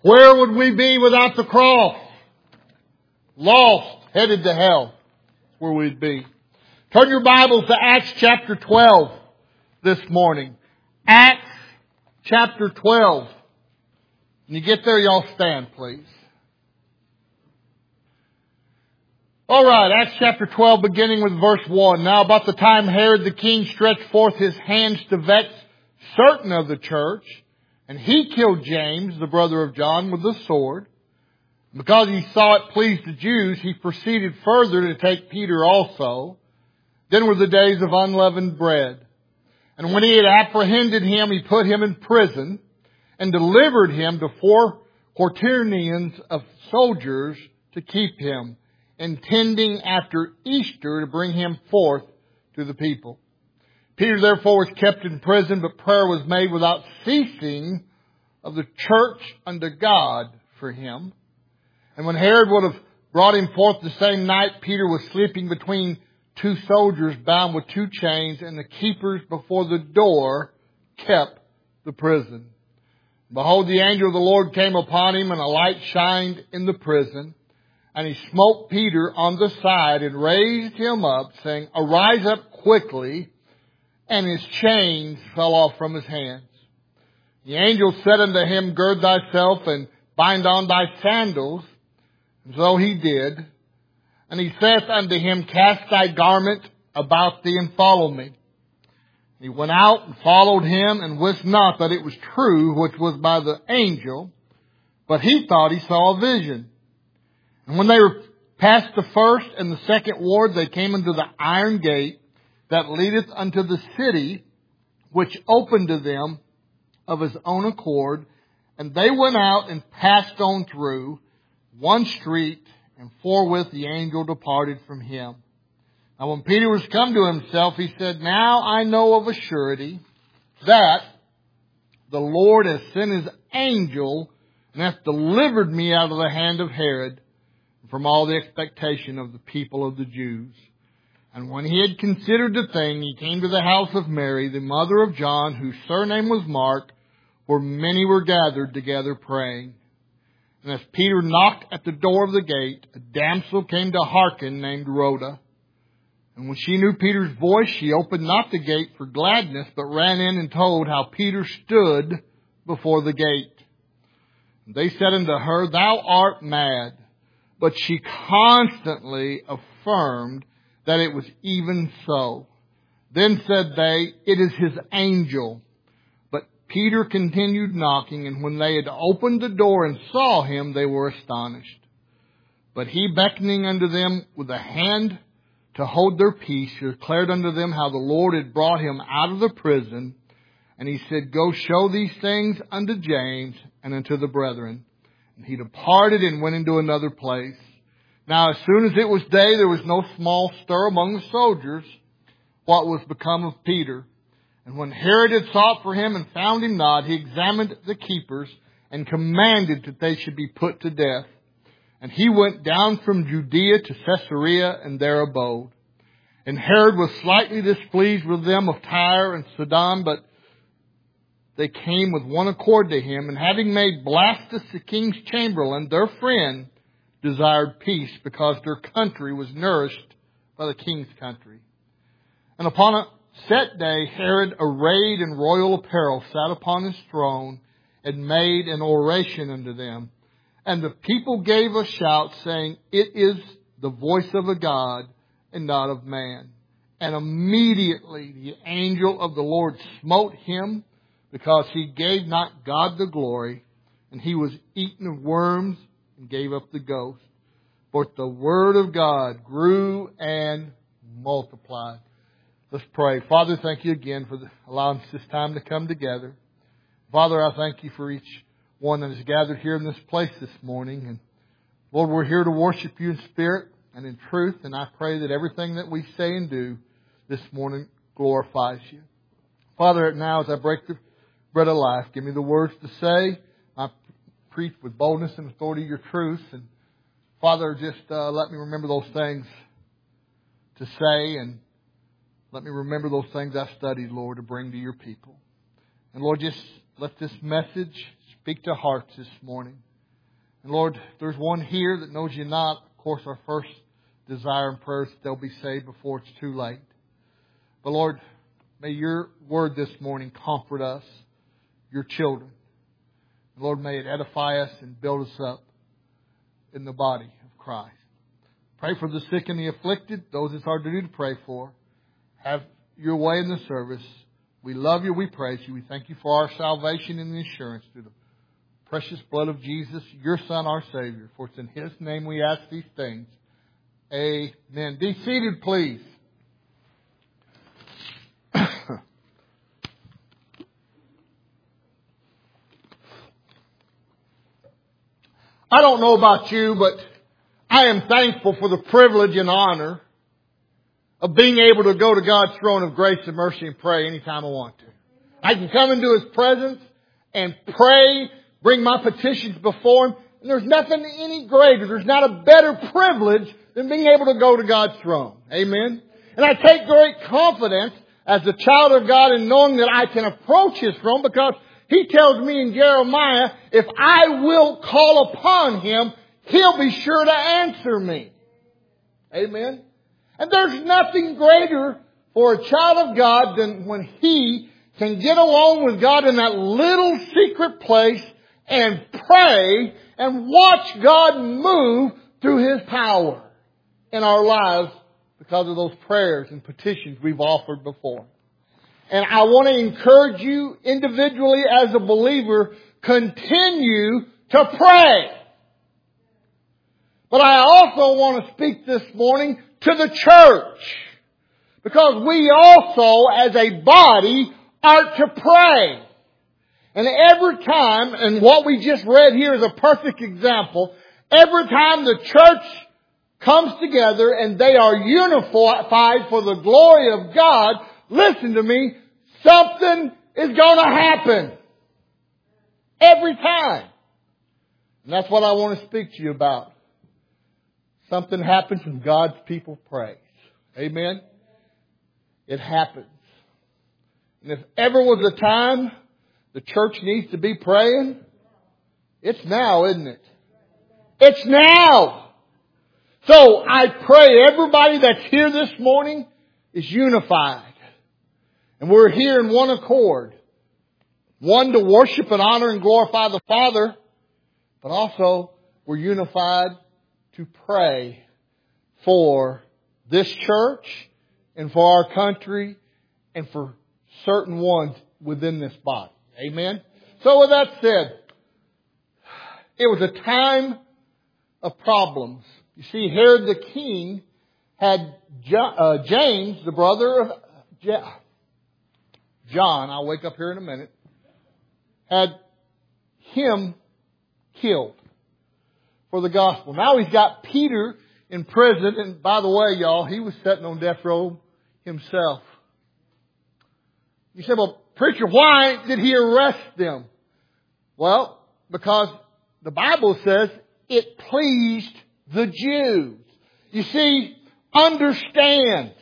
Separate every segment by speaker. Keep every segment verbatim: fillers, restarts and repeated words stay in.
Speaker 1: Where would we be without the cross? Lost, headed to hell. Where we'd be. Turn your Bibles to Acts chapter twelve this morning. Acts chapter twelve. When you get there, y'all stand, please. All right, Acts chapter twelve, beginning with verse one. Now about the time Herod the king stretched forth his hands to vex certain of the church, and he killed James, the brother of John, with the sword. Because he saw it pleased the Jews, he proceeded further to take Peter also. Then were the days of unleavened bread. And when he had apprehended him, he put him in prison and delivered him to four quaternions of soldiers to keep him, intending after Easter to bring him forth to the people. Peter therefore was kept in prison, but prayer was made without ceasing of the church unto God for him. And when Herod would have brought him forth the same night, Peter was sleeping between two soldiers bound with two chains, and the keepers before the door kept the prison. Behold, the angel of the Lord came upon him, and a light shined in the prison. And he smote Peter on the side and raised him up, saying, Arise up quickly. And his chains fell off from his hands. The angel said unto him, Gird thyself and bind on thy sandals. And so he did. And he saith unto him, Cast thy garment about thee and follow me. And he went out and followed him, and wist not that it was true which was by the angel, but he thought he saw a vision. And when they were past the first and the second ward, they came into the iron gate that leadeth unto the city, which opened to them of his own accord. And they went out and passed on through one street, and forthwith the angel departed from him. Now when Peter was come to himself, he said, Now I know of a surety that the Lord has sent his angel and hath delivered me out of the hand of Herod, from all the expectation of the people of the Jews. And when he had considered the thing, he came to the house of Mary, the mother of John, whose surname was Mark, where many were gathered together praying. And as Peter knocked at the door of the gate, a damsel came to hearken named Rhoda. And when she knew Peter's voice, she opened not the gate for gladness, but ran in and told how Peter stood before the gate. And they said unto her, Thou art mad. But she constantly affirmed that it was even so. Then said they, It is his angel. But Peter continued knocking, and when they had opened the door and saw him, they were astonished. But he, beckoning unto them with a hand to hold their peace, declared unto them how the Lord had brought him out of the prison. And he said, Go show these things unto James and unto the brethren. And he departed and went into another place. Now as soon as it was day, there was no small stir among the soldiers what was become of Peter. And when Herod had sought for him and found him not, he examined the keepers and commanded that they should be put to death. And he went down from Judea to Caesarea and there abode. And Herod was slightly displeased with them of Tyre and Sidon, but they came with one accord to him, and having made Blastus the king's chamberlain their friend, desired peace, because their country was nourished by the king's country. And upon a set day, Herod, arrayed in royal apparel, sat upon his throne, and made an oration unto them. And the people gave a shout, saying, It is the voice of a God, and not of man. And immediately the angel of the Lord smote him, because he gave not God the glory, and he was eaten of worms and gave up the ghost. But the word of God grew and multiplied. Let's pray. Father, thank you again for the, allowing us this time to come together. Father, I thank you for each one that is gathered here in this place this morning. And Lord, we're here to worship you in spirit and in truth. And I pray that everything that we say and do this morning glorifies you. Father, now as I break the bread of life, give me the words to say. I preach with boldness and authority your truth. And Father, just uh, let me remember those things to say, and let me remember those things I studied, Lord, to bring to your people. And Lord, just let this message speak to hearts this morning. And Lord, if there's one here that knows You not, of course our first desire and prayer is that they'll be saved before it's too late. But Lord, may Your Word this morning comfort us, Your children. Lord, may it edify us and build us up in the body of Christ. Pray for the sick and the afflicted, those it's hard to do to pray for. Have Your way in the service. We love You, we praise You. We thank You for our salvation and the assurance through the precious blood of Jesus, Your Son, our Savior. For it's in His name we ask these things. Amen. Be seated, please. I don't know about you, but I am thankful for the privilege and honor of being able to go to God's throne of grace and mercy and pray anytime I want to. I can come into His presence and pray, bring my petitions before Him, and there's nothing any greater, there's not a better privilege than being able to go to God's throne. Amen? And I take great confidence as a child of God in knowing that I can approach His throne because He tells me in Jeremiah, if I will call upon Him, He'll be sure to answer me. Amen? And there's nothing greater for a child of God than when he can get along with God in that little secret place and pray and watch God move through His power in our lives because of those prayers and petitions we've offered before. And I want to encourage you individually as a believer, continue to pray. But I also want to speak this morning to the church. Because we also, as a body, are to pray. And every time, and what we just read here is a perfect example, every time the church comes together and they are unified for the glory of God, listen to me, something is going to happen. Every time. And that's what I want to speak to you about. Something happens when God's people prays. Amen? It happens. And if ever was a time the church needs to be praying, it's now, isn't it? It's now. So I pray everybody that's here this morning is unified. And we're here in one accord. One, to worship and honor and glorify the Father. But also, we're unified to pray for this church and for our country and for certain ones within this body. Amen? So with that said, it was a time of problems. You see, Herod the king had James, the brother of John, I'll wake up here in a minute, had him killed for the gospel. Now he's got Peter in prison, and by the way, y'all, he was sitting on death row himself. You say, well, preacher, why did he arrest them? Well, because the Bible says it pleased the Jews. You see, understand,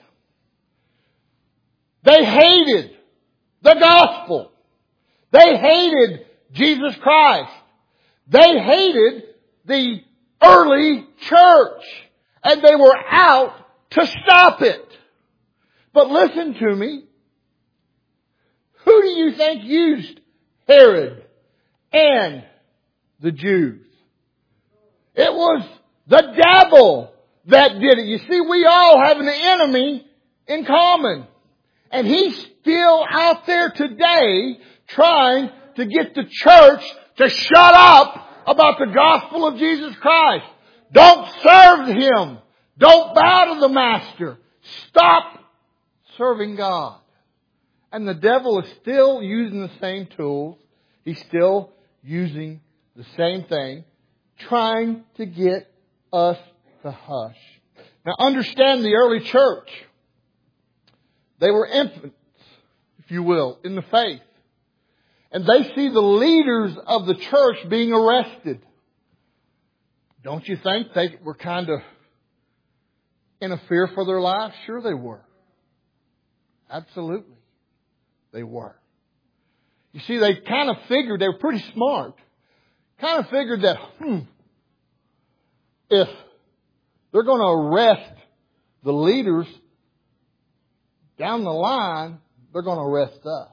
Speaker 1: they hated the gospel. They hated Jesus Christ. They hated the early church. And they were out to stop it. But listen to me. Who do you think used Herod and the Jews? It was the devil that did it. You see, we all have an enemy in common. And he's still out there today trying to get the church to shut up about the gospel of Jesus Christ. Don't serve Him. Don't bow to the Master. Stop serving God. And the devil is still using the same tools. He's still using the same thing, trying to get us to hush. Now understand the early church. They were infants, if you will, in the faith. And they see the leaders of the church being arrested. Don't you think they were kind of in a fear for their lives? Sure they were. Absolutely. They were. You see, they kind of figured, they were pretty smart, kind of figured that, hmm, if they're going to arrest the leaders down the line, they're going to arrest us.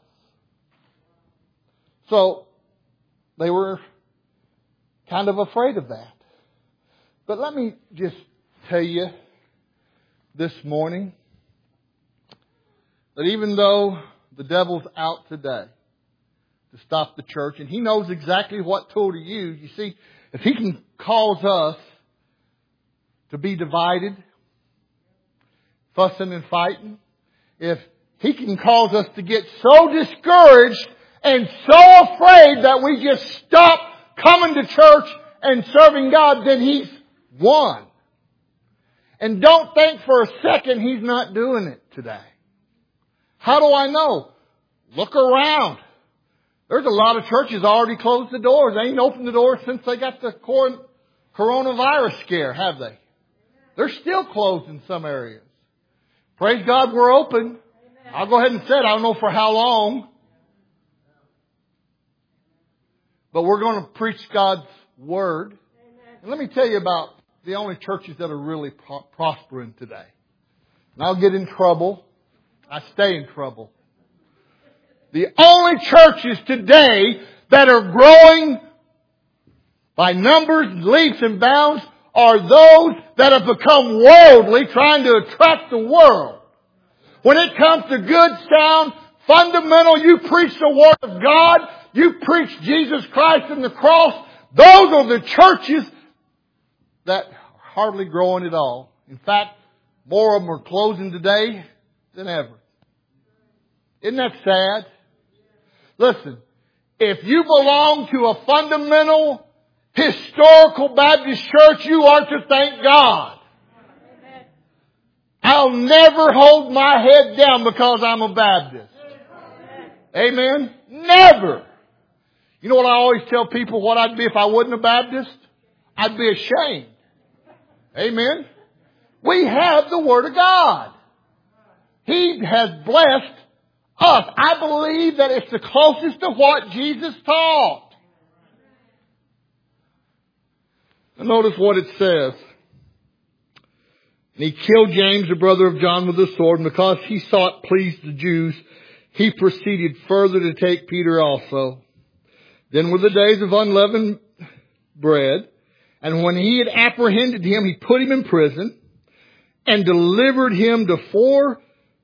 Speaker 1: So they were kind of afraid of that. But let me just tell you this morning that even though the devil's out today to stop the church, and he knows exactly what tool to use, you see, if he can cause us to be divided, fussing and fighting, if he can cause us to get so discouraged and so afraid that we just stop coming to church and serving God, then he's won. And don't think for a second he's not doing it today. How do I know? Look around. There's a lot of churches already closed the doors. They ain't opened the doors since they got the coronavirus scare, have they? They're still closed in some areas. Praise God, we're open. I'll go ahead and say it. I don't know for how long. But we're going to preach God's Word. And let me tell you about the only churches that are really pro- prospering today. And I'll get in trouble. I stay in trouble. The only churches today that are growing by numbers, leaps and bounds are those that have become worldly, trying to attract the world. When it comes to good, sound, fundamental, you preach the Word of God, you preach Jesus Christ and the cross, those are the churches that are hardly growing at all. In fact, more of them are closing today than ever. Isn't that sad? Listen, if you belong to a fundamental, historical Baptist church, you are to thank God. I'll never hold my head down because I'm a Baptist. Amen? Never. You know what I always tell people what I'd be if I wasn't a Baptist? I'd be ashamed. Amen? We have the Word of God. He has blessed us. I believe that it's the closest to what Jesus taught. And notice what it says. And he killed James, the brother of John, with a sword, and because he sought please the Jews, he proceeded further to take Peter also. Then were the days of unleavened bread, and when he had apprehended him, he put him in prison, and delivered him to four,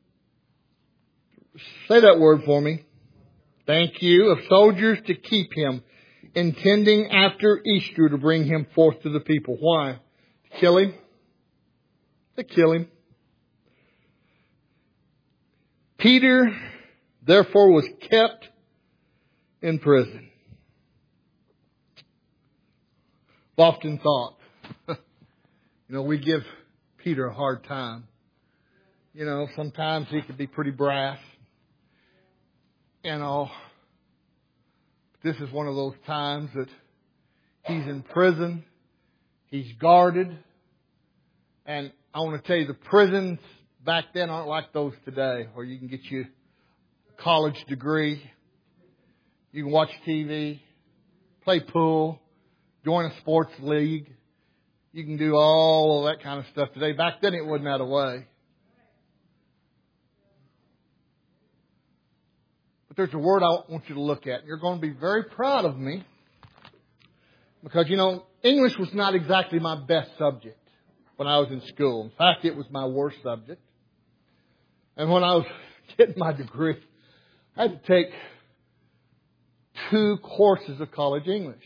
Speaker 1: say that word for me, thank you, of soldiers to keep him, intending after Easter to bring him forth to the people. Why? To kill him? To kill him. Peter, therefore, was kept in prison. I've often thought, you know, we give Peter a hard time. You know, sometimes he could be pretty brash. You know, this is one of those times that he's in prison. He's guarded. And I want to tell you, the prisons back then aren't like those today, where you can get you a college degree, you can watch T V, play pool, join a sports league. You can do all of that kind of stuff today. Back then it wasn't that way. But there's a word I want you to look at. You're going to be very proud of me because, you know, English was not exactly my best subject when I was in school. In fact, it was my worst subject. And when I was getting my degree, I had to take two courses of college English.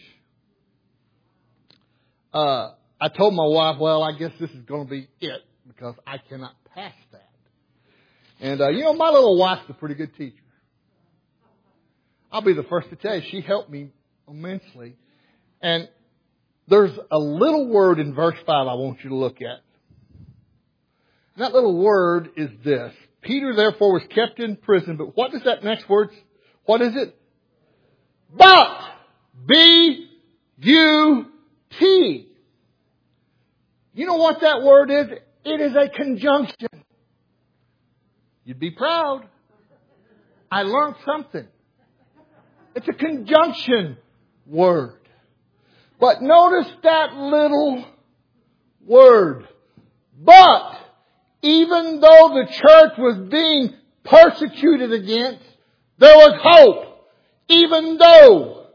Speaker 1: Uh, I told my wife, well, I guess this is going to be it because I cannot pass that. And, uh, you know, my little wife's a pretty good teacher. I'll be the first to tell you, she helped me immensely. And there's a little word in verse five I want you to look at. And that little word is this. Peter therefore was kept in prison. But what is that next word? What is it? But. B U T. You know what that word is? It is a conjunction. You'd be proud. I learned something. It's a conjunction word. But notice that little word. But even though the church was being persecuted against, there was hope. Even though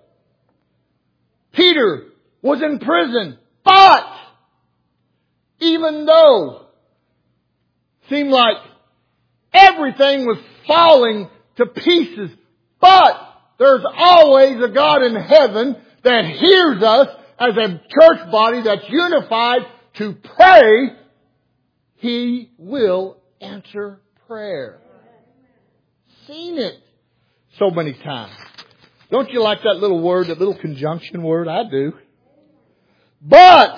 Speaker 1: Peter was in prison, but even though it seemed like everything was falling to pieces, but there's always a God in heaven that hears us as a church body that's unified to pray. He will answer prayer. Seen it so many times. Don't you like that little word, that little conjunction word? I do. But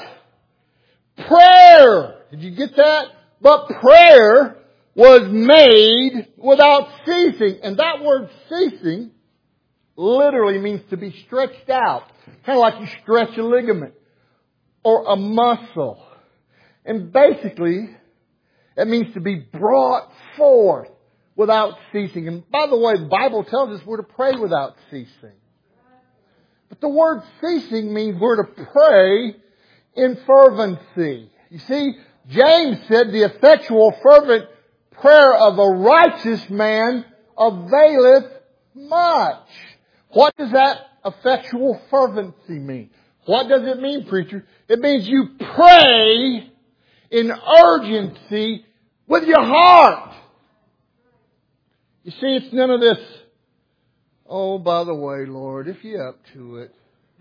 Speaker 1: prayer, did you get that? But prayer was made without ceasing. And that word ceasing literally means to be stretched out. Kind of like you stretch a ligament or a muscle. And basically, it means to be brought forth without ceasing. And by the way, the Bible tells us we're to pray without ceasing. But the word ceasing means we're to pray in fervency. You see, James said the effectual fervent prayer of a righteous man availeth much. What does that effectual fervency mean? What does it mean, preacher? It means you pray in urgency with your heart. You see, it's none of this, oh, by the way, Lord, if you're up to it,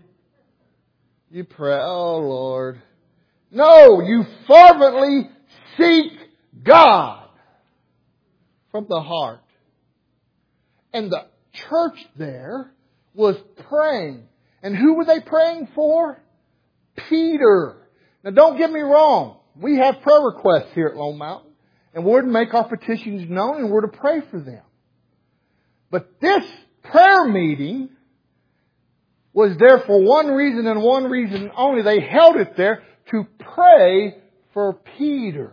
Speaker 1: you pray, oh, Lord. No, you fervently seek God from the heart. And the church there was praying. And who were they praying for? Peter. Now don't get me wrong. We have prayer requests here at Lone Mountain. And we're to make our petitions known and we're to pray for them. But this prayer meeting was there for one reason and one reason only. They held it there to pray for Peter.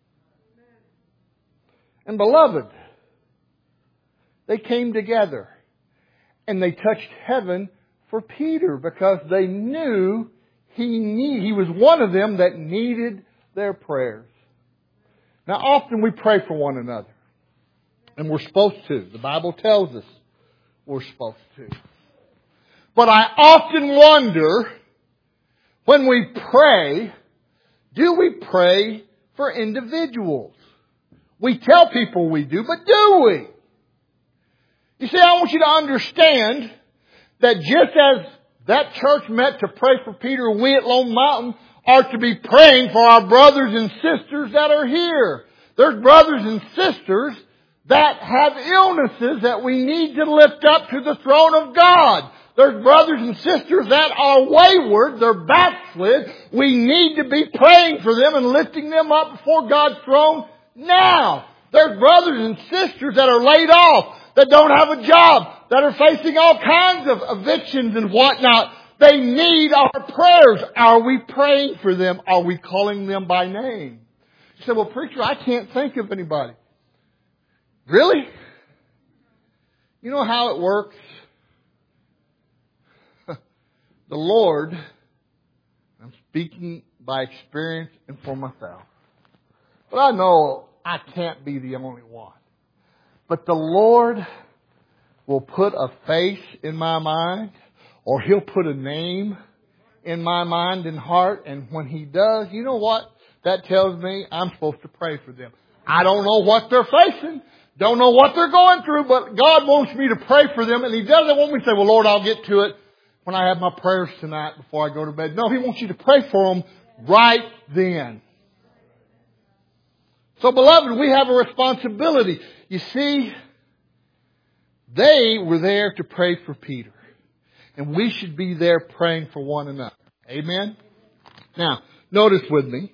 Speaker 1: And beloved, they came together and they touched heaven for Peter because they knew he need, he was one of them that needed their prayers. Now often we pray for one another. And we're supposed to. The Bible tells us we're supposed to. But I often wonder, when we pray, do we pray for individuals? We tell people we do, but do we? You see, I want you to understand that just as that church met to pray for Peter, we at Lone Mountain are to be praying for our brothers and sisters that are here. There's brothers and sisters that have illnesses that we need to lift up to the throne of God. There's brothers and sisters that are wayward, they're backslid. We need to be praying for them and lifting them up before God's throne now. There's brothers and sisters that are laid off, that don't have a job, that are facing all kinds of evictions and whatnot. They need our prayers. Are we praying for them? Are we calling them by name? You say, well, preacher, I can't think of anybody. Really? You know how it works? The Lord, I'm speaking by experience and for myself. But I know I can't be the only one. But the Lord will put a face in my mind, or He'll put a name in my mind and heart. And when He does, you know what? That tells me I'm supposed to pray for them. I don't know what they're facing. Don't know what they're going through, but God wants me to pray for them. And He doesn't want me to say, well, Lord, I'll get to it when I have my prayers tonight before I go to bed. No, He wants you to pray for them right then. So, beloved, we have a responsibility. You see, they were there to pray for Peter. And we should be there praying for one another. Amen? Now, notice with me.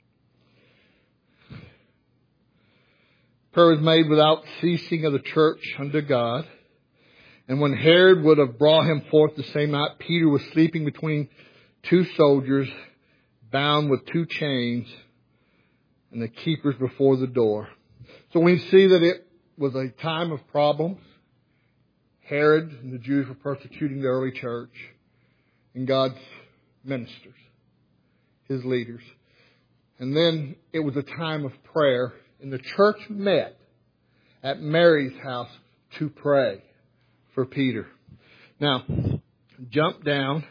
Speaker 1: Prayer was made without ceasing of the church unto God. And when Herod would have brought him forth the same night, Peter was sleeping between two soldiers, bound with two chains, and the keepers before the door. So we see that it was a time of problems. Herod and the Jews were persecuting the early church and God's ministers, His leaders. And then it was a time of prayer, and the church met at Mary's house to pray for Peter. Now, jump down.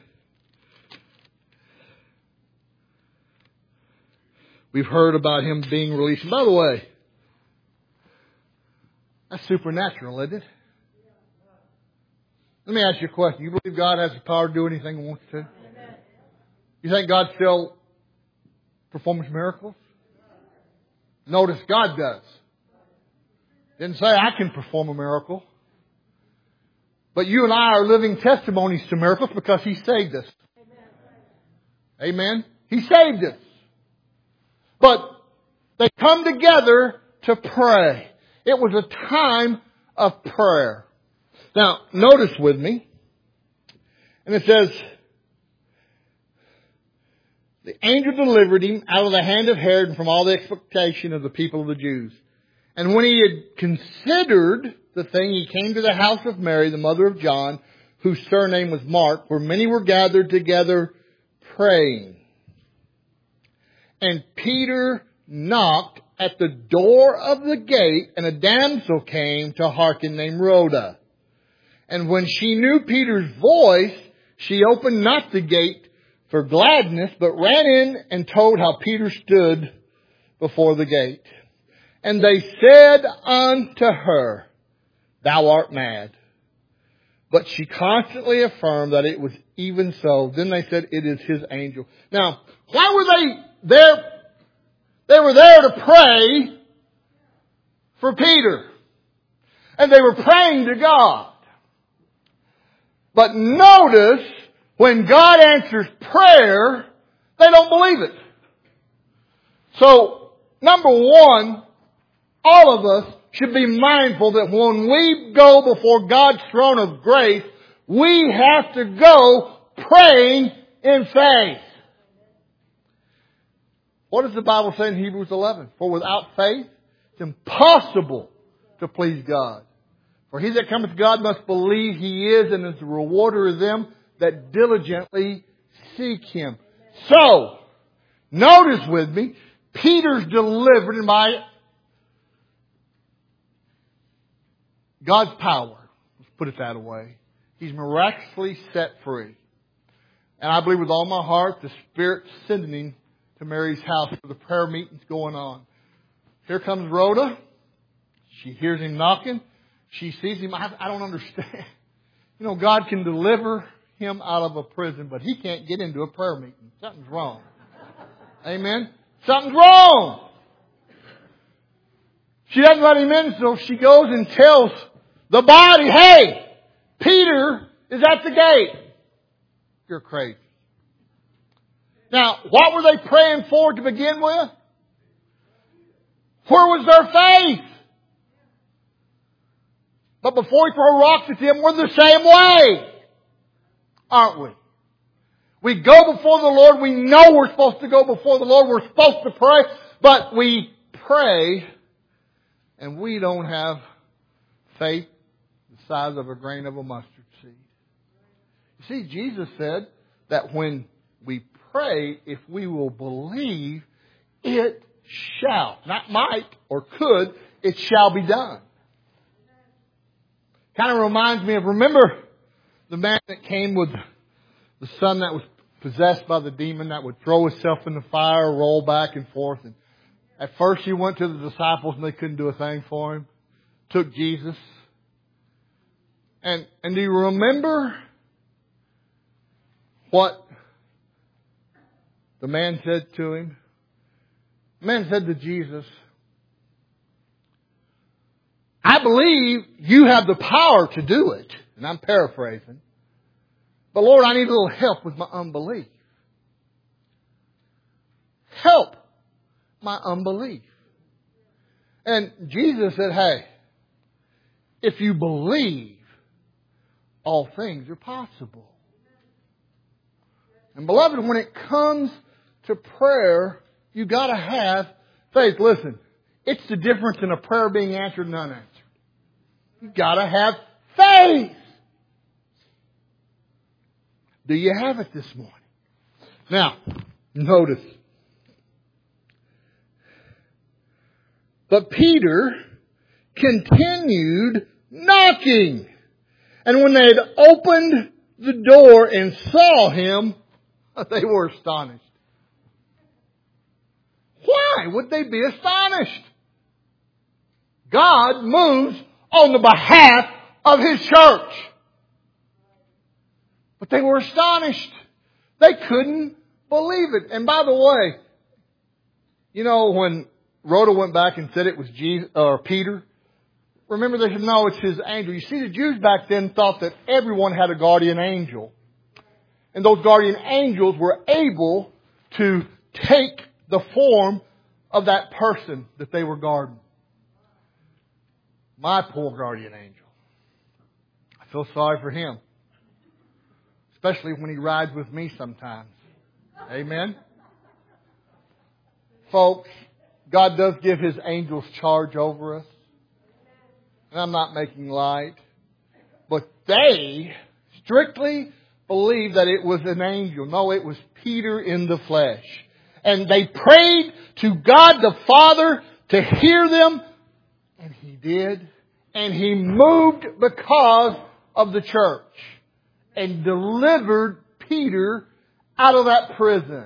Speaker 1: We've heard about him being released. And by the way, that's supernatural, isn't it? Let me ask you a question. You believe God has the power to do anything He wants to? You think God still performs miracles? Notice God does. Didn't say I can perform a miracle. But you and I are living testimonies to miracles because He saved us. Amen? He saved us. But they come together to pray. It was a time of prayer. Now, notice with me. And it says, the angel delivered him out of the hand of Herod and from all the expectation of the people of the Jews. And when he had considered the thing, he came to the house of Mary, the mother of John, whose surname was Mark, where many were gathered together praying. And Peter knocked at the door of the gate, and a damsel came to hearken named Rhoda. And when she knew Peter's voice, she opened not the gate for gladness, but ran in and told how Peter stood before the gate. And they said unto her, Thou art mad. But she constantly affirmed that it was even so. Then they said, It is his angel. Now, why were they there? They were there to pray for Peter. And they were praying to God. But notice, when God answers prayer, they don't believe it. So, number one, all of us should be mindful that when we go before God's throne of grace, we have to go praying in faith. What does the Bible say in Hebrews eleven? For without faith, it's impossible to please God. For he that cometh to God must believe He is, and is the rewarder of them that diligently seek Him. So, notice with me, Peter's delivered by God's power. Let's put it that way. He's miraculously set free. And I believe with all my heart, the Spirit's sending him to Mary's house for the prayer meetings going on. Here comes Rhoda. She hears him knocking. She sees him. I, I don't understand. You know, God can deliver him out of a prison, but He can't get into a prayer meeting. Something's wrong. Amen? Something's wrong. She doesn't let him in, so she goes and tells the body, hey, Peter is at the gate. You're crazy. Now, what were they praying for to begin with? Where was their faith? But before we throw rocks at them, we're the same way. Aren't we? We go before the Lord. We know we're supposed to go before the Lord. We're supposed to pray. But we pray and we don't have faith the size of a grain of a mustard seed. You see, Jesus said that when we pray, if we will believe, it shall. Not might or could. It shall be done. Kind of reminds me of, remember the man that came with the son that was possessed by the demon that would throw himself in the fire, roll back and forth. And at first he went to the disciples and they couldn't do a thing for him. Took Jesus. And, and do you remember what the man said to him? The man said to Jesus, I believe you have the power to do it. And I'm paraphrasing. But Lord, I need a little help with my unbelief. Help my unbelief. And Jesus said, hey, if you believe, all things are possible. And beloved, when it comes to prayer, you got to have faith. Listen, it's the difference in a prayer being answered and unanswered. You got to have faith. Do you have it this morning? Now, notice. But Peter continued knocking. And when they had opened the door and saw him, they were astonished. Why would they be astonished? God moves on the behalf of His church. But they were astonished. They couldn't believe it. And by the way, you know, when Rhoda went back and said it was Jesus, or Peter, remember they said, no, it's his angel. You see, the Jews back then thought that everyone had a guardian angel. And those guardian angels were able to take the form of that person that they were guarding. My poor guardian angel. I feel sorry for him. Especially when he rides with me sometimes. Amen? Folks, God does give His angels charge over us. And I'm not making light. But they strictly believed that it was an angel. No, it was Peter in the flesh. And they prayed to God the Father to hear them. And He did. And He moved because of the church. And delivered Peter out of that prison.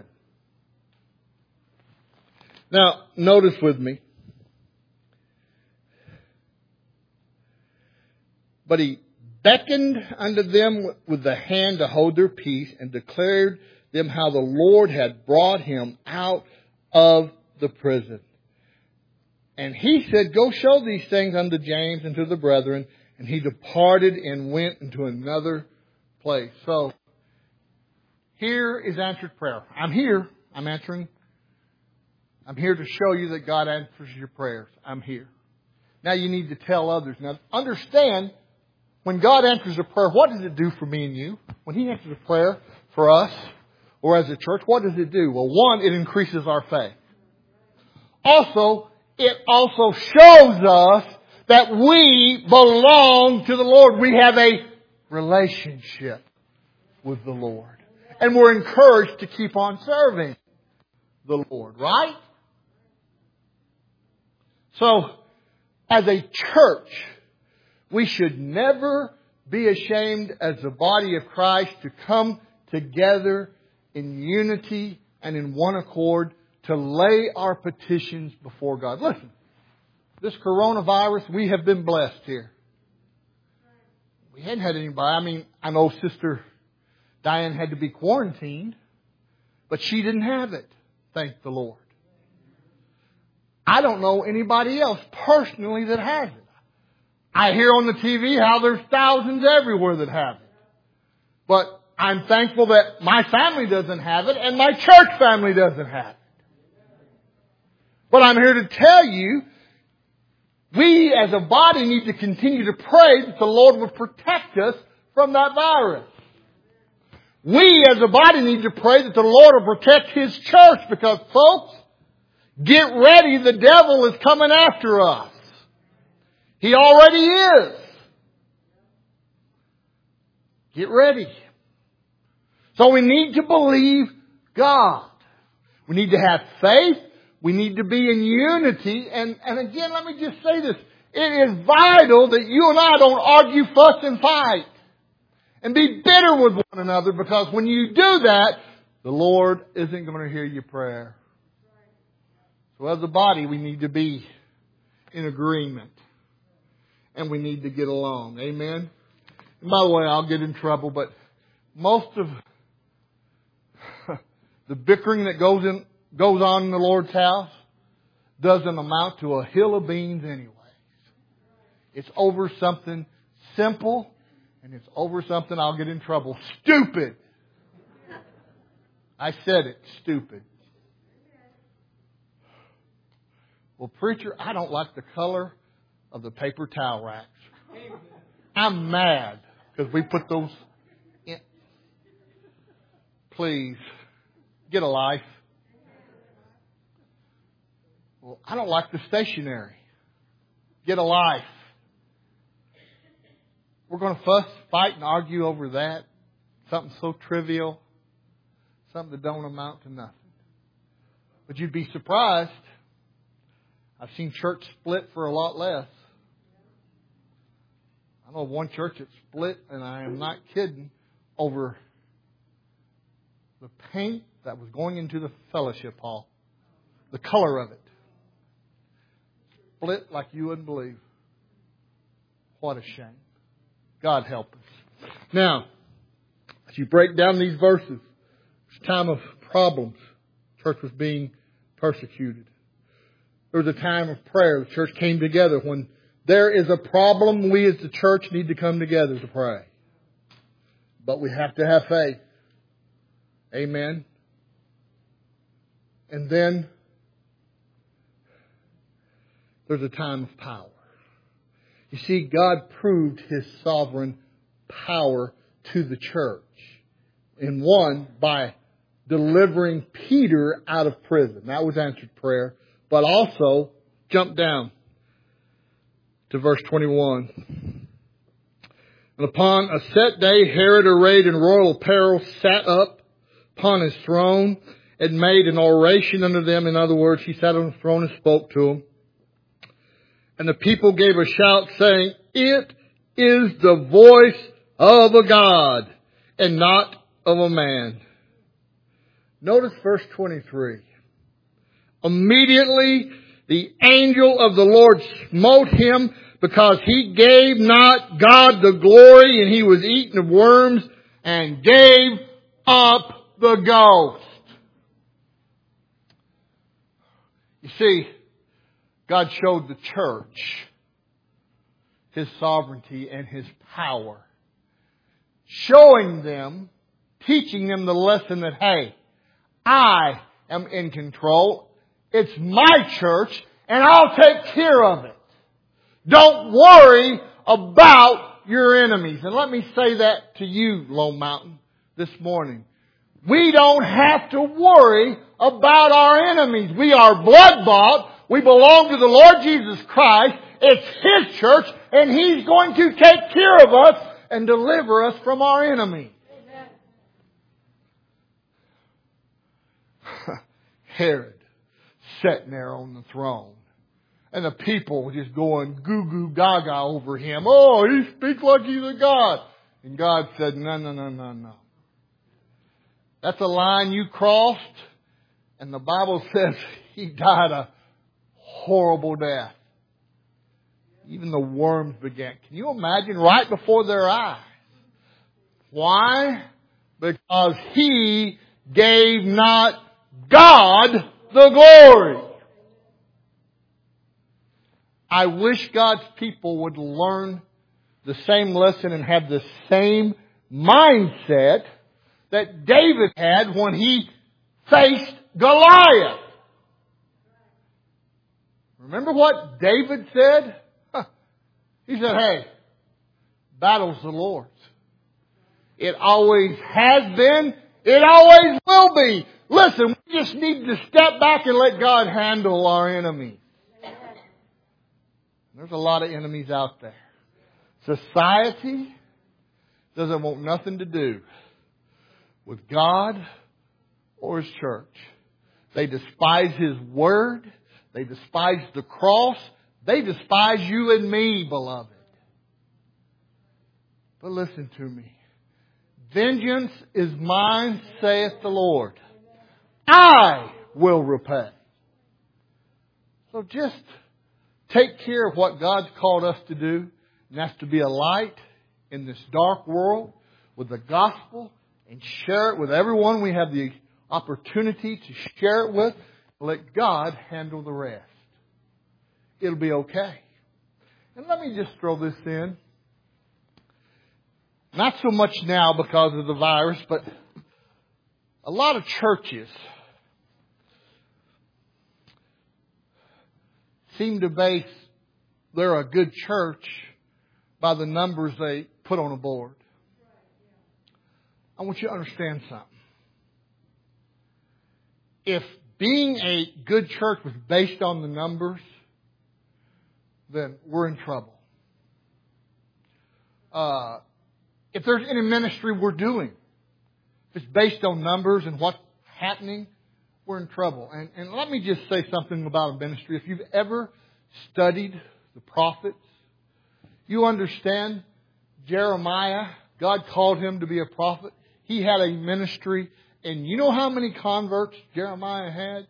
Speaker 1: Now, notice with me. But He beckoned unto them with the hand to hold their peace, and declared them how the Lord had brought him out of the prison. And He said, go show these things unto James and to the brethren. And he departed and went into another place. So, here is answered prayer. I'm here. I'm answering. I'm here to show you that God answers your prayers. I'm here. Now you need to tell others. Now understand, when God answers a prayer, what does it do for me and you? When He answers a prayer for us or as a church, what does it do? Well, one, it increases our faith. Also, it also shows us that we belong to the Lord. We have a relationship with the Lord. And we're encouraged to keep on serving the Lord, right? So, as a church, we should never be ashamed as the body of Christ to come together in unity and in one accord to lay our petitions before God. Listen, this coronavirus, we have been blessed here. We hadn't had anybody. I mean, I know Sister Diane had to be quarantined, but she didn't have it. Thank the Lord. I don't know anybody else personally that has it. I hear on the T V how there's thousands everywhere that have it. But I'm thankful that my family doesn't have it and my church family doesn't have it. But I'm here to tell you, we as a body need to continue to pray that the Lord would protect us from that virus. We as a body need to pray that the Lord will protect His church, because folks, get ready, the devil is coming after us. He already is. Get ready. So we need to believe God. We need to have faith. We need to be in unity. And, and again, let me just say this. It is vital that you and I don't argue, fuss, and fight. And be bitter with one another, because when you do that, the Lord isn't going to hear your prayer. So as a body, we need to be in agreement. And we need to get along. Amen? And by the way, I'll get in trouble, but most of the bickering that goes in goes on in the Lord's house doesn't amount to a hill of beans anyways. It's over something simple, and it's over something, I'll get in trouble, stupid. I said it, stupid. Well, preacher, I don't like the color of the paper towel racks. I'm mad because we put those in. Please, get a life. Well, I don't like the stationery. Get a life. We're going to fuss, fight, and argue over that. Something so trivial. Something that don't amount to nothing. But you'd be surprised. I've seen church split for a lot less. I know of one church that split, and I am not kidding, over the paint that was going into the fellowship hall. The color of it. Split like you wouldn't believe. What a shame. God help us. Now, as you break down these verses, it's a time of problems. The church was being persecuted. There was a time of prayer. The church came together. When there is a problem, we as the church need to come together to pray. But we have to have faith. Amen. And then there's a time of power. You see, God proved His sovereign power to the church. In one, by delivering Peter out of prison. That was answered prayer. But also, jump down to verse twenty-one. And upon a set day, Herod, arrayed in royal apparel, sat up upon his throne and made an oration unto them. In other words, he sat on the throne and spoke to them. And the people gave a shout, saying, "It is the voice of a God, and not of a man." Notice verse twenty-three. Immediately the angel of the Lord smote him, because he gave not God the glory, and he was eaten of worms, and gave up the ghost. You see, God showed the church His sovereignty and His power. Showing them, teaching them the lesson that, hey, I am in control. It's my church, and I'll take care of it. Don't worry about your enemies. And let me say that to you, Lone Mountain, this morning. We don't have to worry about our enemies. We are blood-bought. We belong to the Lord Jesus Christ. It's His church, and He's going to take care of us and deliver us from our enemies. Herod sitting there on the throne. And the people were just going goo goo gaga over him. Oh, he speaks like he's a god. And God said, no, no, no, no, no. That's a line you crossed. And the Bible says he died a horrible death. Even the worms began. Can you imagine? Right before their eyes. Why? Because he gave not God the glory. I wish God's people would learn the same lesson and have the same mindset that David had when he faced Goliath. Remember what David said? He said, hey, battle's the Lord's. It always has been. It always will be. Listen, we just need to step back and let God handle our enemies. There's a lot of enemies out there. Society doesn't want nothing to do with God or His church. They despise His word. They despise the cross. They despise you and me, beloved. But listen to me. Vengeance is mine, saith the Lord. I will repay. So just take care of what God's called us to do. And that's to be a light in this dark world with the gospel and share it with everyone we have the opportunity to share it with. Let God handle the rest. It'll be okay. And let me just throw this in. Not so much now because of the virus, but a lot of churches seem to base they're a good church by the numbers they put on a board. I want you to understand something. If being a good church was based on the numbers, then we're in trouble. Uh, if there's any ministry we're doing, if it's based on numbers and what's happening, we're in trouble. And, and let me just say something about a ministry. If you've ever studied the prophets, you understand Jeremiah, God called him to be a prophet. He had a ministry. And you know how many converts Jeremiah had?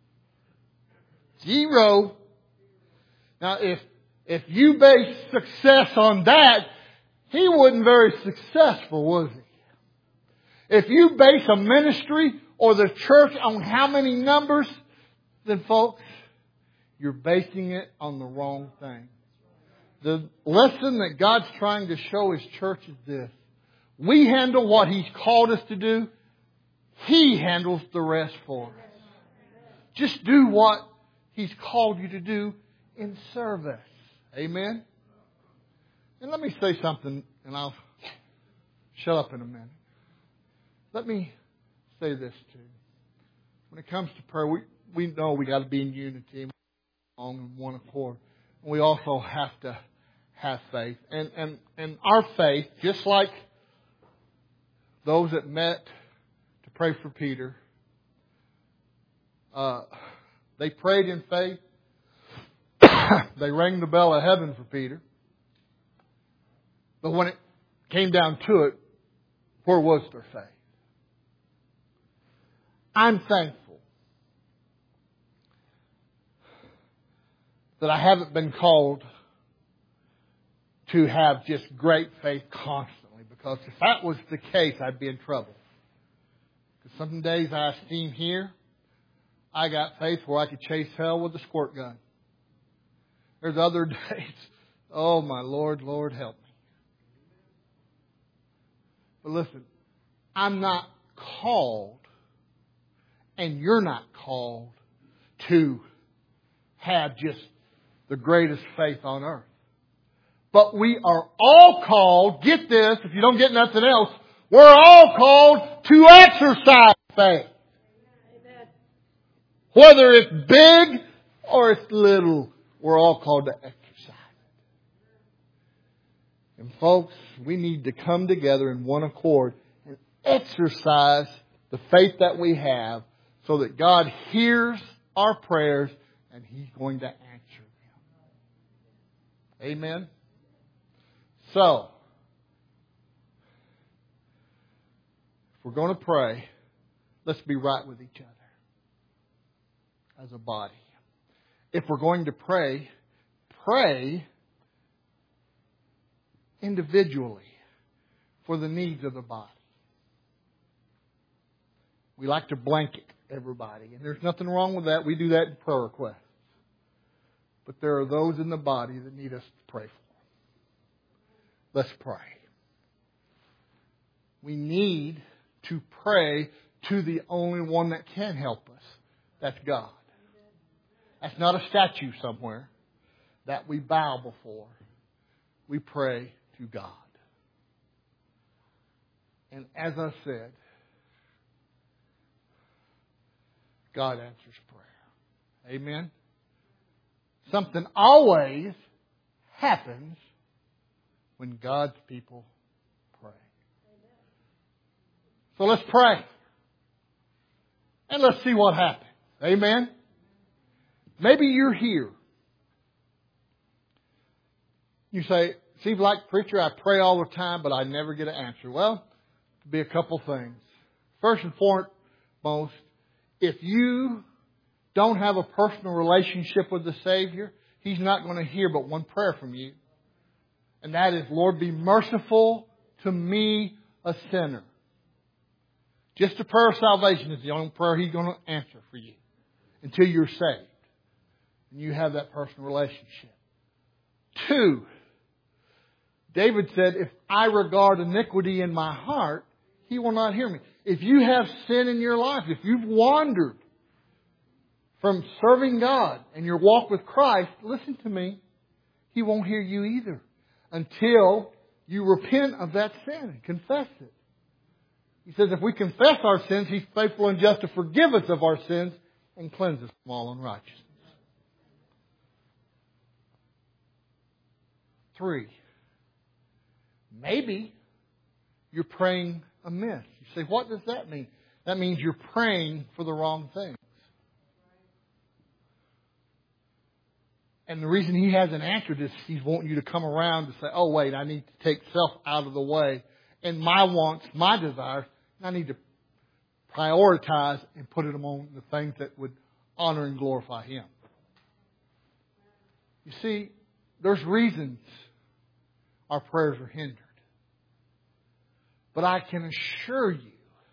Speaker 1: Zero. Now, if if you base success on that, he wasn't very successful, was he? If you base a ministry or the church on how many numbers, then folks, you're basing it on the wrong thing. The lesson that God's trying to show His church is this. We handle what He's called us to do. He handles the rest for us. Just do what He's called you to do in service. Amen? And let me say something, and I'll shut up in a minute. Let me say this too. When it comes to prayer, we, we know we got to be in unity, along in one accord. And we also have to have faith. And, and, and our faith, just like those that met to pray for Peter, uh, they prayed in faith. They rang the bell of heaven for Peter. But when it came down to it, where was their faith? I'm thankful that I haven't been called to have just great faith constantly. Because if that was the case, I'd be in trouble. Because some days I seem here, I got faith where I could chase hell with a squirt gun. There's other days, oh my Lord, Lord help me. But listen, I'm not called, and you're not called to have just the greatest faith on earth. But we are all called, get this, if you don't get nothing else, we're all called to exercise faith. Amen. Whether it's big or it's little, we're all called to exercise it. And folks, we need to come together in one accord and exercise the faith that we have so that God hears our prayers and He's going to answer them. Amen? So, if we're going to pray, let's be right with each other as a body. If we're going to pray, pray individually for the needs of the body. We like to blanket everybody, and there's nothing wrong with that. We do that in prayer requests. But there are those in the body that need us to pray for. Let's pray. We need to pray to the only one that can help us. That's God. That's not a statue somewhere that we bow before. We pray to God. And as I said, God answers prayer. Amen? Something always happens when God's people pray. So let's pray. And let's see what happens. Amen? Maybe you're here. You say, seems like, preacher, I pray all the time, but I never get an answer. Well, it could be a couple things. First and foremost, if you don't have a personal relationship with the Savior, He's not going to hear but one prayer from you. And that is, Lord, be merciful to me, a sinner. Just a prayer of salvation is the only prayer He's going to answer for you until you're saved. And you have that personal relationship. Two, David said, if I regard iniquity in my heart, He will not hear me. If you have sin in your life, if you've wandered from serving God and your walk with Christ, listen to me, He won't hear you either until you repent of that sin and confess it. He says if we confess our sins, He's faithful and just to forgive us of our sins and cleanse us from all unrighteousness. Three, maybe you're praying amiss. You say, what does that mean? that means you're praying for the wrong things. And the reason He hasn't answered is He's wanting you to come around to say, oh, wait, I need to take self out of the way. And my wants, my desires, I need to prioritize and put them on the things that would honor and glorify Him. You see, there's reasons our prayers are hindered. But I can assure you,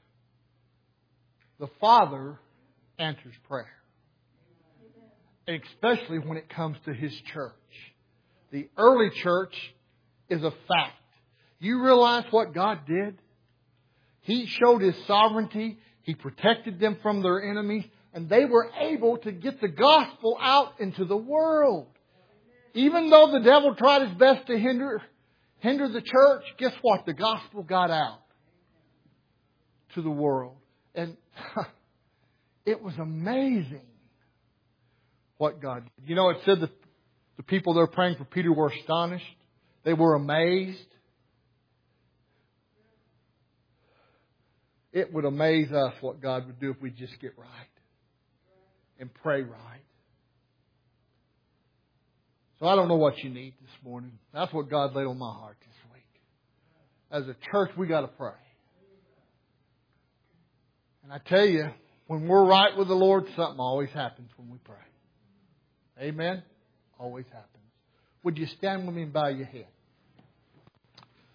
Speaker 1: the Father answers prayer. Especially when it comes to His church. The early church is a fact. You realize what God did? He showed His sovereignty. He protected them from their enemies. And they were able to get the gospel out into the world. Even though the devil tried his best to hinder, hinder the church, guess what? The gospel got out to the world. And it was amazing what God did. You know, it said that the people that were praying for Peter were astonished. They were amazed. It would amaze us what God would do if we just get right and pray right. So I don't know what you need this morning. That's what God laid on my heart this week. As a church, we got to pray. And I tell you, when we're right with the Lord, something always happens when we pray. Amen? Always happens. Would you stand with me and bow your head?